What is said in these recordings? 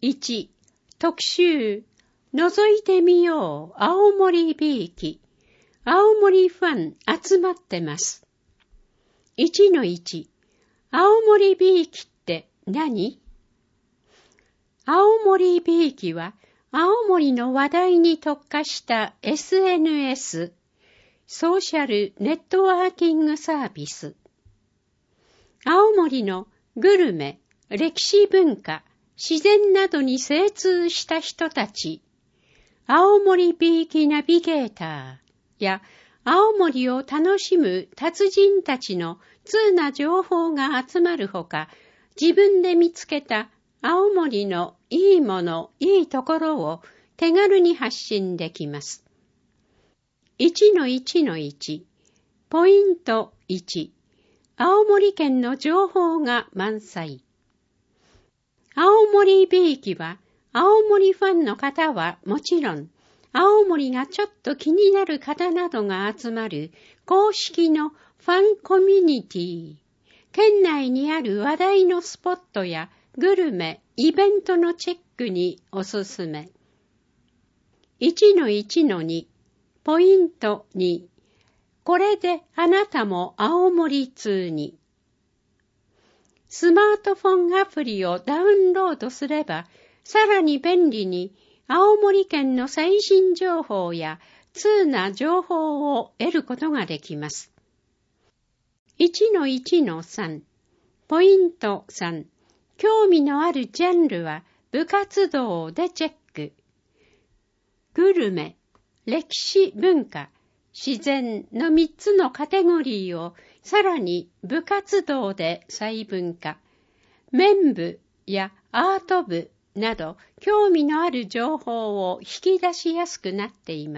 1、特集、覗いてみよう、青森ビーキ。青森ファン集まってます。1-1、青森ビーキって何？青森ビーキは、青森の話題に特化した SNS、ソーシャルネットワーキングサービス。青森のグルメ、歴史文化、自然などに精通した人たち、青森ビーキナビゲーターや青森を楽しむ達人たちの通な情報が集まるほか、自分で見つけた青森のいいもの、いいところを手軽に発信できます。1-1-1、ポイント1、青森県の情報が満載。青森ビーキは、青森ファンの方はもちろん、青森がちょっと気になる方などが集まる公式のファンコミュニティ。県内にある話題のスポットやグルメ、イベントのチェックにおすすめ。1-1-2、ポイント2、これであなたも青森通に。スマートフォンアプリをダウンロードすれば、さらに便利に青森県の最新情報や通な情報を得ることができます。1-1-3、ポイント3、興味のあるジャンルは部活動でチェック。グルメ、歴史文化、自然の3つのカテゴリーをさらに部活動で細分化。綿部やアート部など興味のある情報を引き出しやすくなっています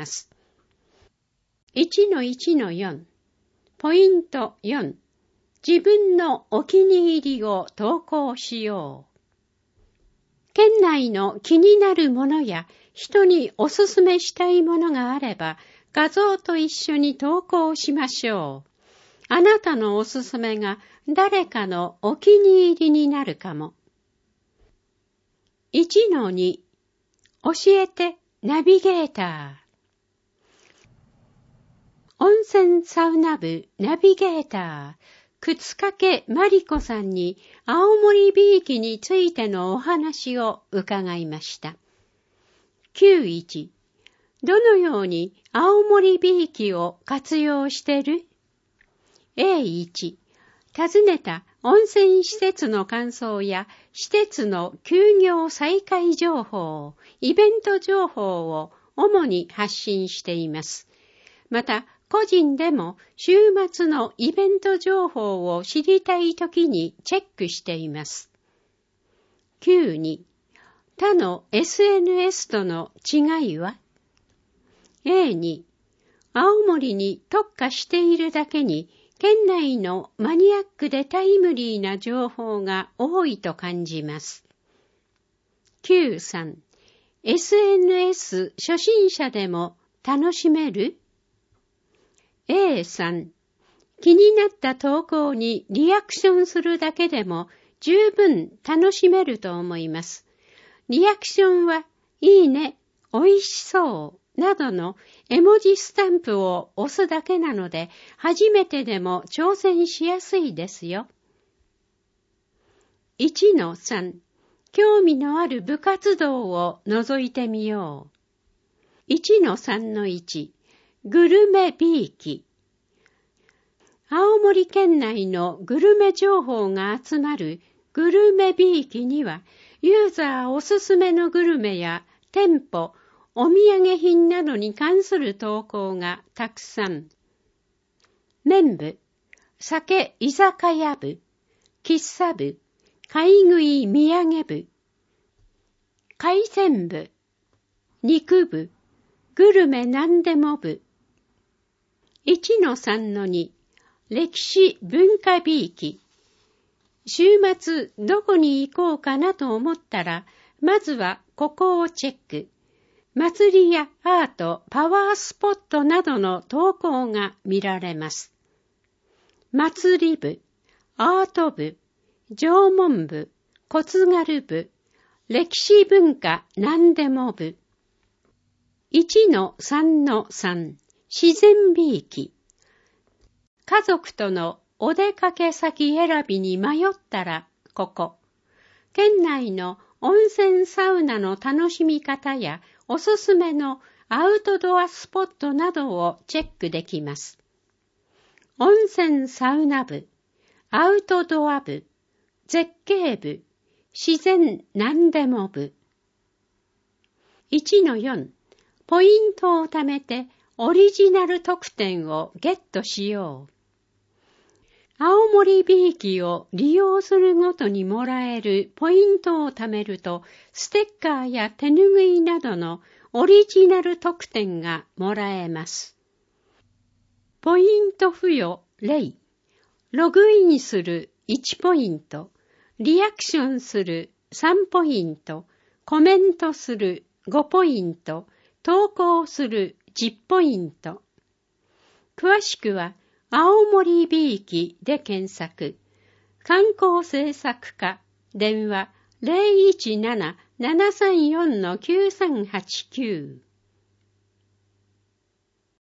。1-1-4、ポイント4、自分のお気に入りを投稿しよう。県内の気になるものや人におすすめしたいものがあれば、画像と一緒に投稿しましょう。あなたのおすすめが誰かのお気に入りになるかも。1-2、教えてナビゲーター。温泉サウナ部ナビゲーター、靴掛まりこさんに青森ビーキについてのお話を伺いました。9-1、どのように青森ビーキを活用してる？ A1、訪ねた温泉施設の感想や施設の休業再開情報、イベント情報を主に発信しています。また、個人でも週末のイベント情報を知りたいときにチェックしています。9-2、他の SNS との違いは？ A2、青森に特化しているだけに、県内のマニアックでタイムリーな情報が多いと感じます。9-3、SNS 初心者でも楽しめる？ A3、気になった投稿にリアクションするだけでも十分楽しめると思います。リアクションは、いいね、おいしそう、などの絵文字スタンプを押すだけなので、初めてでも挑戦しやすいですよ。1-3、興味のある部活動を覗いてみよう。1-3-1、グルメビーキ。青森県内のグルメ情報が集まるグルメビーキには、ユーザーおすすめのグルメや店舗、お土産品などに関する投稿がたくさん。麺部、酒居酒屋部、喫茶部、買い食い土産部、海鮮部、肉部、グルメなんでも部。1-3-2、歴史文化ビーキ。週末どこに行こうかなと思ったら、まずはここをチェック。祭りやアート、パワースポットなどの投稿が見られます。祭り部、アート部、縄文部、小津軽部、 歴史文化何でも部。1-3-3 自然びいき。家族とのお出かけ先選びに迷ったらここ。県内の温泉サウナの楽しみ方やおすすめのアウトドアスポットなどをチェックできます。温泉サウナ部、アウトドア部、絶景部、自然何でも部。1-4 ポイントを貯めてオリジナル特典をゲットしよう。青森びいきを利用するごとにもらえるポイントを貯めると、ステッカーや手ぬぐいなどのオリジナル特典がもらえます。ポイント付与0、ログインする1ポイント、リアクションする3ポイント、コメントする5ポイント、投稿する10ポイント。詳しくは、青森びいきで検索。観光政策課、電話 017-734-9389